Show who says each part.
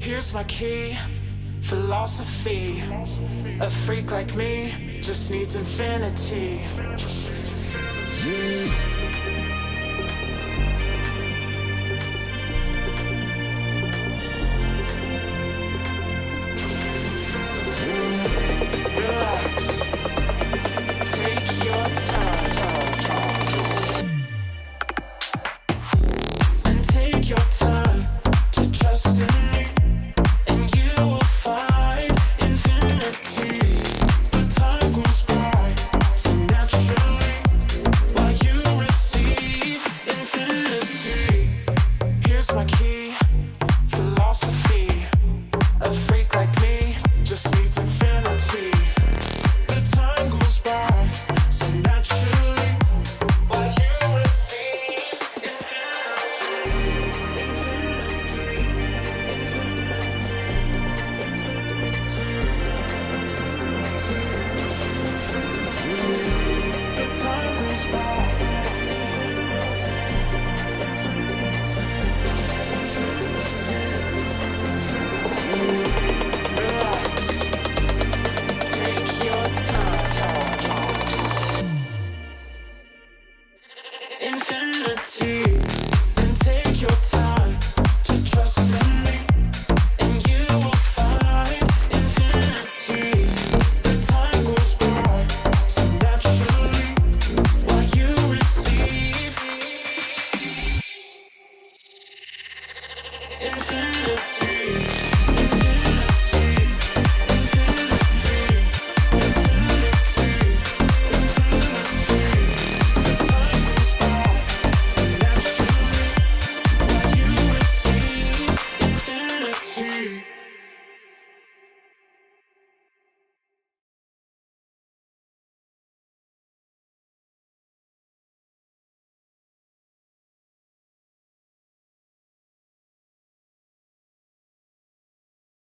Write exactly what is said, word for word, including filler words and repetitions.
Speaker 1: Here's my key, philosophy. A freak like me just needs infinity. Relax, take your time, and take your time to trust in me, and you will find infinity. The time goes by so naturally while you receive infinity. Here's my key, philosophy. A freak like me just needs infinity. The time goes by so naturally while you receive infinity. The time goes by. Relax, take your time. Infinity, and take your time to trust in me, and you will find infinity. The time goes by so naturally while you receive infinity.